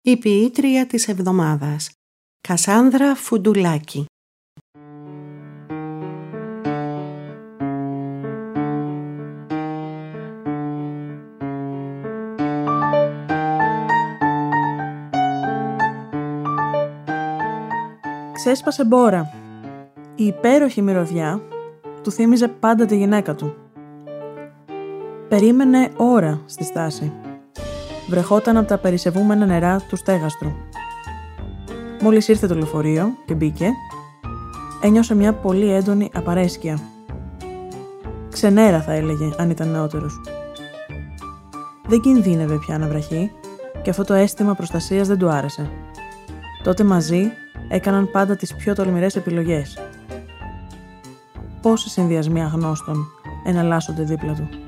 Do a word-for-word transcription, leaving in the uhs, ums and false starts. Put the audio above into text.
Η ποιήτρια της εβδομάδας, Κασάνδρα Φουντουλάκη. Ξέσπασε μπόρα. Η υπέροχη μυρωδιά του θύμιζε πάντα τη γυναίκα του. Περίμενε ώρα στη στάση. Βρεχόταν από τα περισσευούμενα νερά του στέγαστρου. Μόλις ήρθε το λεωφορείο και μπήκε, ένιωσε μια πολύ έντονη απαρέσκεια. Ξενέρα θα έλεγε αν ήταν νεότερος. Δεν κινδύνευε πια να βραχεί και αυτό το αίσθημα προστασίας δεν του άρεσε. Τότε μαζί έκαναν πάντα τις πιο τολμηρές επιλογές. Πόσοι συνδυασμοί αγνώστων εναλλάσσονται δίπλα του.